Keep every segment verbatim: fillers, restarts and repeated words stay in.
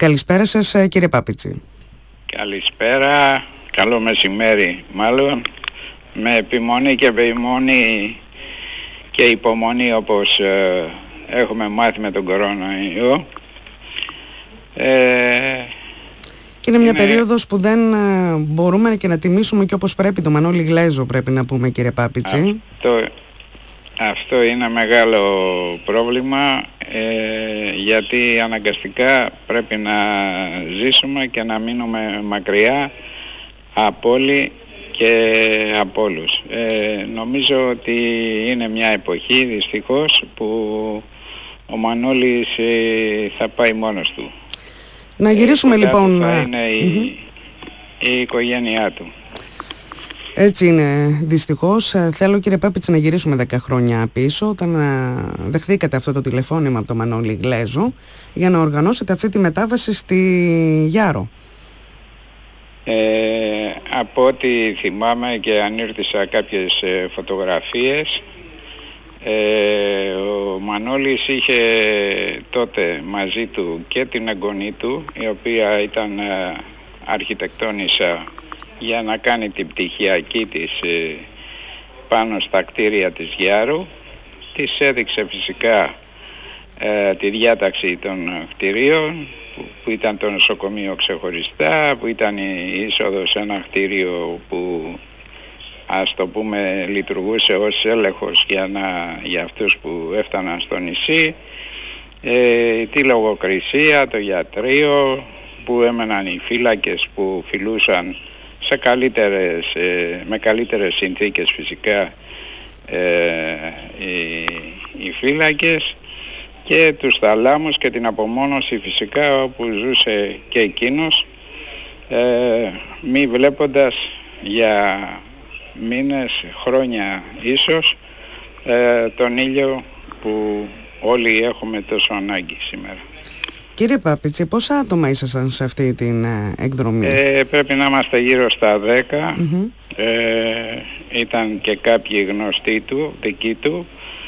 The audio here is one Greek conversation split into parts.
Καλησπέρα σας, κύριε Πάπιτση. Καλησπέρα, καλό μεσημέρι μάλλον, με επιμονή και επιμονή και υπομονή όπως ε, έχουμε μάθει με τον κορονοϊό. Ε, και είναι μια είναι... περίοδος που δεν ε, μπορούμε και να τιμήσουμε και όπως πρέπει το Μανώλη Γλέζο, πρέπει να πούμε, κύριε Πάπιτση. Αυτό, αυτό είναι μεγάλο πρόβλημα, ε, γιατί αναγκαστικά πρέπει να ζήσουμε και να μείνουμε μακριά από όλοι και από όλους. Ε, νομίζω ότι είναι μια εποχή δυστυχώς που ο Μανώλης ε, θα πάει μόνος του. Να γυρίσουμε ε, λοιπόν... θα είναι η, mm-hmm. η οικογένειά του. Έτσι είναι δυστυχώς. Θέλω, κύριε Πάπιτση, να γυρίσουμε δέκα χρόνια πίσω, όταν δεχθήκατε αυτό το τηλεφώνημα από τον Μανώλη Γλέζο για να οργανώσετε αυτή τη μετάβαση στη Γιάρο. Ε, από ό,τι θυμάμαι και ανήρτησα κάποιες ε, φωτογραφίες, ε, ο Μανώλης είχε τότε μαζί του και την εγγονή του, η οποία ήταν ε, αρχιτεκτόνισσα για να κάνει την πτυχιακή της ε, πάνω στα κτίρια της Γιάρου. Της έδειξε φυσικά ε, τη διάταξη των κτιρίων, που, που ήταν το νοσοκομείο ξεχωριστά, που ήταν η είσοδος σε ένα κτίριο που, ας το πούμε, λειτουργούσε ως έλεγχος για, να, για αυτούς που έφταναν στο νησί, ε, τη λογοκρισία, το γιατρείο, που έμεναν οι φύλακες που φιλούσαν σε καλύτερες, ε, με καλύτερες συνθήκες φυσικά ε, οι, οι φύλακες, και τους θαλάμους και την απομόνωση φυσικά όπου ζούσε και εκείνος, ε, μη βλέποντας για μήνες, χρόνια ίσως, ε, τον ήλιο που όλοι έχουμε τόσο ανάγκη σήμερα. Κύριε Πάπιτση, πόσα άτομα ήσασταν σε αυτή την ε, εκδρομή? Ε, πρέπει να είμαστε γύρω στα δέκα. Mm-hmm. Ε, ήταν και κάποιοι γνωστοί του, δικοί του,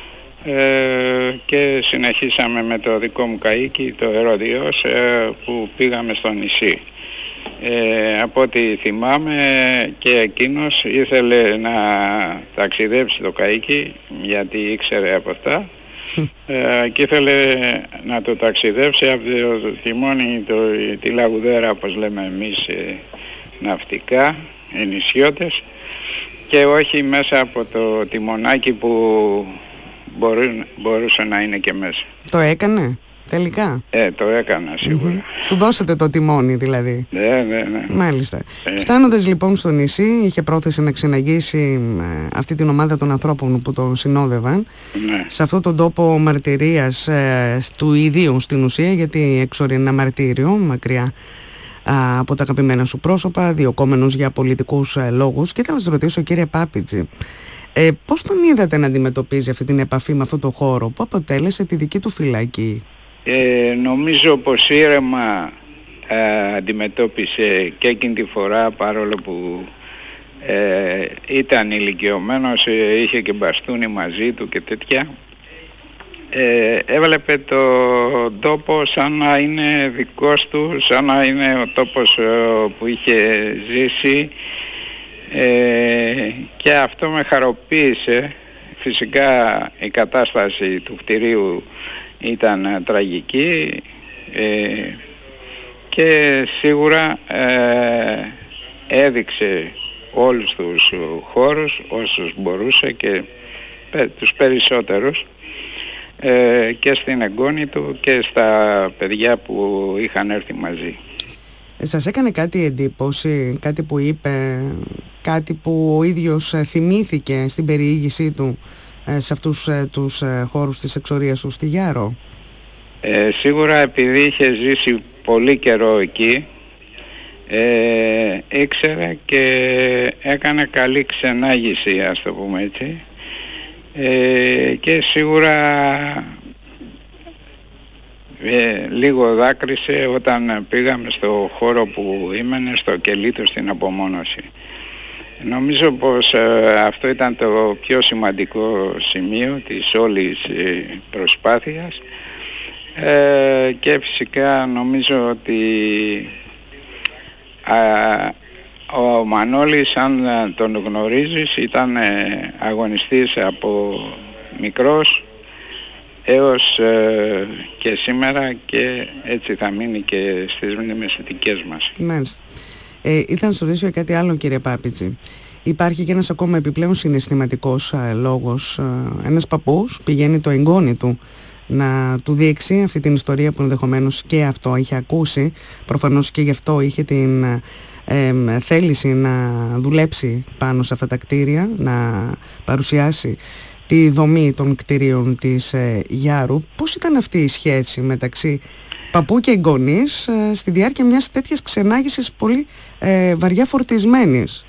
ε, και συνεχίσαμε με το δικό μου καΐκι, το Ηρώδειος, ε, που πήγαμε στο νησί. Ε, από ό,τι θυμάμαι και εκείνος ήθελε να ταξιδέψει το καΐκι, γιατί ήξερε από αυτά. Ε, και ήθελε να το ταξιδέψει από το τιμόνι, το, τη Λαγουδέρα, όπως λέμε εμείς ε, ναυτικά, οι νησιώτες, και όχι μέσα από το τιμονάκι που μπορούν, μπορούσε να είναι και μέσα. Το έκανε τελικά? Ε, το έκανα σίγουρα. Mm-hmm. Του δώσετε το τιμόνι δηλαδή? Ναι, ναι, ναι. Μάλιστα. Ε. Φτάνοντας λοιπόν στο νησί, είχε πρόθεση να ξεναγήσει ε, αυτή την ομάδα των ανθρώπων που τον συνόδευαν, ναι, σε αυτόν τον τόπο μαρτυρίας ε, του ιδίου στην ουσία, γιατί έξω ένα μαρτύριο μακριά α, από τα αγαπημένα σου πρόσωπα, διωκόμενος για πολιτικούς ε, λόγους. Και ήθελα να σας ρωτήσω, κύριε Πάπιτση, ε, πώς τον είδατε να αντιμετωπίζει αυτή την επαφή με αυτό το χώρο που αποτέλεσε τη δική του φυλακή? Ε, νομίζω πως ήρεμα ε, αντιμετώπισε και εκείνη τη φορά, παρόλο που ε, ήταν ηλικιωμένος, ε, είχε και μπαστούνι μαζί του και τέτοια. Ε, έβλεπε το τόπο σαν να είναι δικός του, σαν να είναι ο τόπος ε, που είχε ζήσει, ε, και αυτό με χαροποίησε. Φυσικά η κατάσταση του κτηρίου ήταν τραγική, ε, και σίγουρα ε, έδειξε όλους τους χώρους όσους μπορούσε, και πε, τους περισσότερους, ε, και στην εγγόνη του και στα παιδιά που είχαν έρθει μαζί. Ε, σας έκανε κάτι εντύπωση, κάτι που είπε, κάτι που ο ίδιος θυμήθηκε στην περιήγησή του σε αυτούς τους χώρους της εξορίας του στη Γιάρο? Ε, σίγουρα επειδή είχε ζήσει πολύ καιρό εκεί, ε, ήξερε και έκανε καλή ξενάγηση, ας το πούμε έτσι, ε, και σίγουρα ε, λίγο δάκρυσε όταν πήγαμε στο χώρο που ήμενε, στο κελί του, στην απομόνωση. Νομίζω πως ε, αυτό ήταν το πιο σημαντικό σημείο της όλης ε, προσπάθειας, Ε, και φυσικά νομίζω ότι α, ο Μανώλης, αν τον γνωρίζεις, ήταν αγωνιστής από μικρός έως ε, και σήμερα, και έτσι θα μείνει και στις μνημεσιτικές μας. Μάλιστα. Ε, ήταν στο ρωτήσω για κάτι άλλο, κύριε Πάπιτζη. Υπάρχει και ένας ακόμα επιπλέον συναισθηματικός α, λόγος. Α, ένας παππούς πηγαίνει το εγγόνι του να του δείξει αυτή την ιστορία που ενδεχομένως και αυτό είχε ακούσει. Προφανώς και γι' αυτό είχε την ε, θέληση να δουλέψει πάνω σε αυτά τα κτίρια, να παρουσιάσει τη δομή των κτίριων της ε, Γιάρου. Πώς ήταν αυτή η σχέση μεταξύ παππού και εγγονής ε, στη διάρκεια μιας τέτοιας ξενάγησης πολύ ε, βαριά φορτισμένης?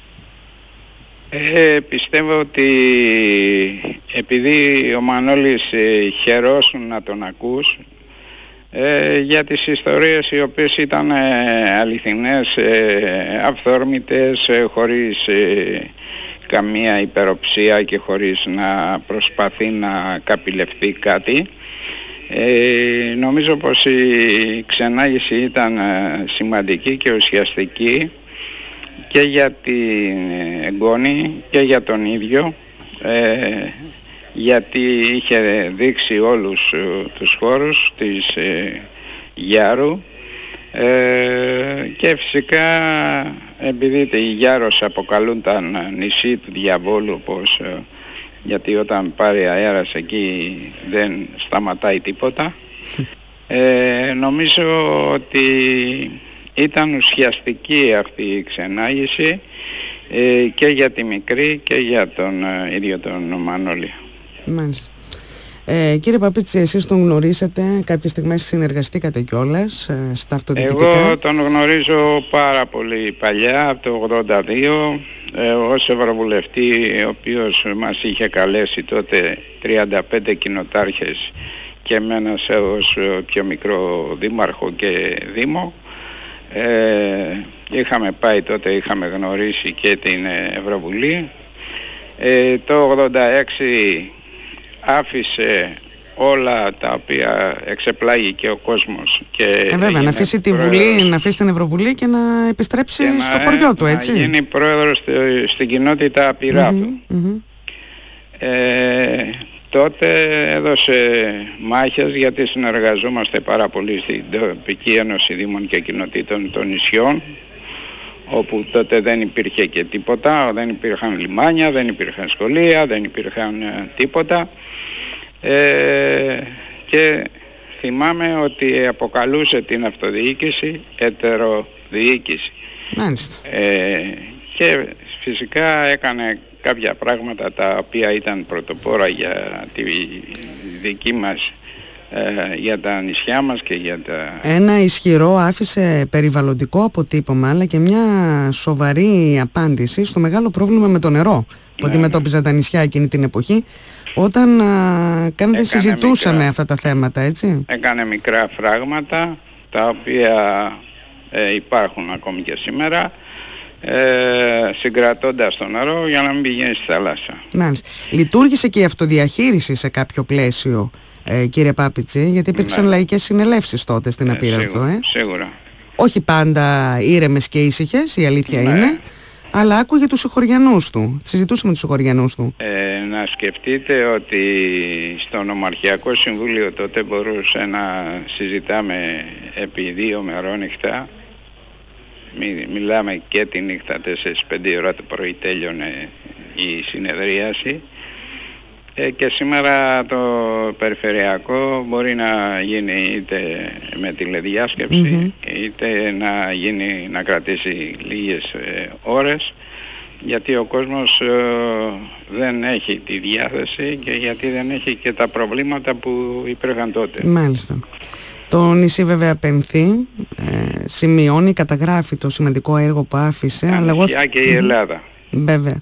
Ε, πιστεύω ότι επειδή ο Μανώλης ε, χαιρόσουν να τον ακούς ε, για τις ιστορίες οι οποίες ήταν ε, αληθινές, ε, αυθόρμητες, ε, χωρίς ε, καμία υπεροψία και χωρίς να προσπαθεί να καπηλευτεί κάτι, ε, νομίζω πως η ξενάγηση ήταν ε, σημαντική και ουσιαστική και για την εγγόνη και για τον ίδιο, ε, γιατί είχε δείξει όλους ε, τους χώρους της ε, Γιάρου, ε, και φυσικά επειδή η Γιάρος αποκαλούνταν νησί του διαβόλου, πως, ε, γιατί όταν πάρει αέρας εκεί δεν σταματάει τίποτα, ε, νομίζω ότι ήταν ουσιαστική αυτή η ξενάγηση ε, και για τη μικρή και για τον ε, ίδιο τον Μανώλη. Μάλιστα. Ε, κύριε Παπίτση, εσείς τον γνωρίσατε, κάποιες στιγμές συνεργαστήκατε κιόλας ε, στα αυτοδιοικητικά? Εγώ τον γνωρίζω πάρα πολύ παλιά, από το ογδόντα δύο, ε, ως ευρωβουλευτή, ο οποίος μας είχε καλέσει τότε τριάντα πέντε κοινοτάρχες και εμένα ως πιο μικρό δήμαρχο και δήμο. Ε, είχαμε πάει τότε, είχαμε γνωρίσει και την Ευρωβουλή. Ε, το ογδόντα έξι άφησε όλα τα οποία εξεπλάγει και ο κόσμος. Και ε, βέβαια, να αφήσει τη Βουλή, να αφήσει την Ευρωβουλή και να επιστρέψει και στο να, χωριό του, έτσι. Να γίνει πρόεδρος στη, στην κοινότητα Πυράτου. Mm-hmm, mm-hmm. Ε, τότε έδωσε μάχες, γιατί συνεργαζόμαστε πάρα πολύ στην τοπική Ένωση Δήμων και Κοινοτήτων των νησιών, όπου τότε δεν υπήρχε και τίποτα, δεν υπήρχαν λιμάνια, δεν υπήρχαν σχολεία, δεν υπήρχαν τίποτα, ε, και θυμάμαι ότι αποκαλούσε την αυτοδιοίκηση ετεροδιοίκηση. Μάλιστα. Ε, και φυσικά έκανε κάποια πράγματα τα οποία ήταν πρωτοπόρα για τη δική μας, ε, για τα νησιά μας και για τα... Ένα ισχυρό άφησε περιβαλλοντικό αποτύπωμα, αλλά και μια σοβαρή απάντηση στο μεγάλο πρόβλημα με το νερό που ναι, αντιμετώπιζαν τα νησιά εκείνη την εποχή, όταν α, κάνετε συζητούσαμε μικρά, αυτά τα θέματα, έτσι. Έκανε μικρά φράγματα τα οποία ε, υπάρχουν ακόμη και σήμερα, Ε, συγκρατώντας το νερό για να μην πηγαίνει στη θάλασσα. Μάλιστα. Λειτουργήσε και η αυτοδιαχείριση σε κάποιο πλαίσιο, ε, κύριε Πάπιτση, γιατί υπήρξαν ναι. λαϊκές συνελεύσεις τότε στην ε, Απείραθο. Σίγουρα, ε. σίγουρα. Όχι πάντα ήρεμες και ήσυχες, η αλήθεια ναι. είναι, αλλά άκουγε τους συγχωριανούς του. Συζητούσαμε τους συγχωριανούς του. Ε, να σκεφτείτε ότι στο Νομαρχιακό Συμβούλιο τότε μπορούσε να συζητάμε επί δύο μερόνυχτα. Μι, μιλάμε και τη νύχτα, τέσσερις πέντε ώρα το πρωί τέλειωνε η συνεδρίαση, ε, και σήμερα το περιφερειακό μπορεί να γίνει είτε με τηλεδιάσκεψη mm-hmm. είτε να γίνει, να κρατήσει λίγες ε, ώρες, γιατί ο κόσμος ε, δεν έχει τη διάθεση και γιατί δεν έχει και τα προβλήματα που υπήρχαν τότε. Μάλιστα. Το νησί βέβαια πενθεί, ε, σημειώνει, καταγράφει το σημαντικό έργο που άφησε. Τα νησιά και η Ελλάδα. Βέβαια.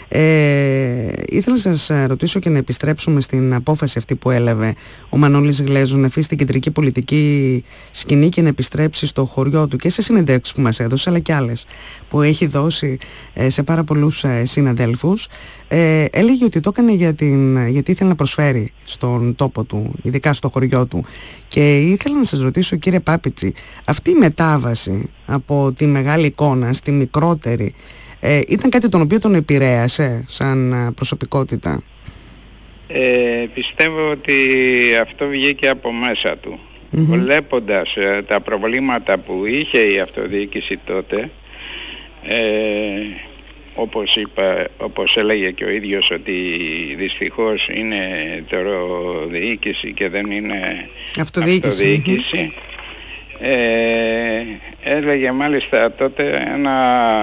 Ε, ήθελα να σας ρωτήσω και να επιστρέψουμε στην απόφαση αυτή που έλαβε ο Μανώλης Γλέζος να αφήσει την κεντρική πολιτική σκηνή και να επιστρέψει στο χωριό του, και σε συνεντεύξεις που μας έδωσε, αλλά και άλλες που έχει δώσει ε, σε πάρα πολλούς ε, συναδέλφους. Ε, έλεγε ότι το έκανε για την, γιατί ήθελε να προσφέρει στον τόπο του, ειδικά στο χωριό του. Και ήθελα να σας ρωτήσω, κύριε Πάπιτση, αυτή η μετάβαση από τη μεγάλη εικόνα στη μικρότερη, Ε, ήταν κάτι τον οποίο τον επηρέασε σαν προσωπικότητα? Ε, πιστεύω ότι αυτό βγήκε από μέσα του. Mm-hmm. Βλέποντας ε, τα προβλήματα που είχε η αυτοδιοίκηση τότε, ε, όπως είπα, όπως έλεγε και ο ίδιος, ότι δυστυχώς είναι τεροδιοίκηση και δεν είναι αυτοδιοίκηση, αυτοδιοίκηση. Mm-hmm. Ε, έλεγε μάλιστα τότε ένα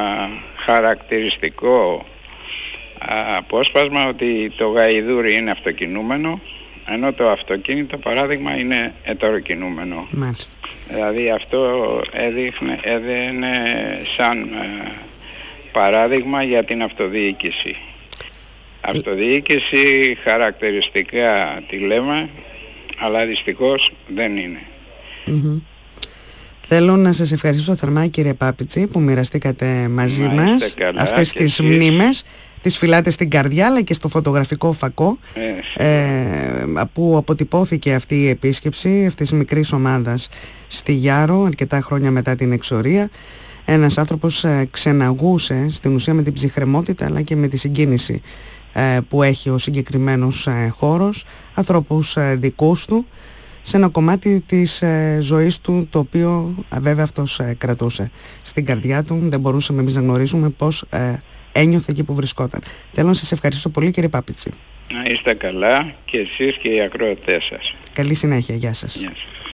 χαρακτηριστικό απόσπασμα, ότι το γαϊδούρι είναι αυτοκινούμενο, ενώ το αυτοκίνητο, παράδειγμα, είναι ετεροκινούμενο. Μάλιστα. Δηλαδή αυτό έδειχνε, έδινε σαν ε, παράδειγμα για την αυτοδιοίκηση. Αυτοδιοίκηση χαρακτηριστικά τη λέμε, αλλά δυστυχώς δεν είναι. Mm-hmm. Θέλω να σας ευχαριστήσω θερμά, κύριε Πάπιτση, που μοιραστήκατε μαζί Μα μας καλά, αυτές τις εσείς. μνήμες. Τις φυλάτε στην καρδιά, αλλά και στο φωτογραφικό φακό, ε, ε, που αποτυπώθηκε αυτή η επίσκεψη αυτής της μικρής ομάδας στη Γιάρο αρκετά χρόνια μετά την εξορία. Ένας άνθρωπος ε, ξεναγούσε στην ουσία με την ψυχραιμότητα αλλά και με τη συγκίνηση ε, που έχει ο συγκεκριμένος ε, χώρος, ανθρώπους ε, δικούς του, σε ένα κομμάτι της ε, ζωής του, το οποίο ε, βέβαια αυτός ε, κρατούσε στην καρδιά του. Δεν μπορούσαμε εμείς να γνωρίζουμε πώς ε, ένιωθε εκεί που βρισκόταν. Θέλω να σας ευχαριστήσω πολύ, κύριε Πάπιτση. Να είστε καλά και εσείς και οι ακροατές σας. Καλή συνέχεια. Γεια σας. Γεια σας.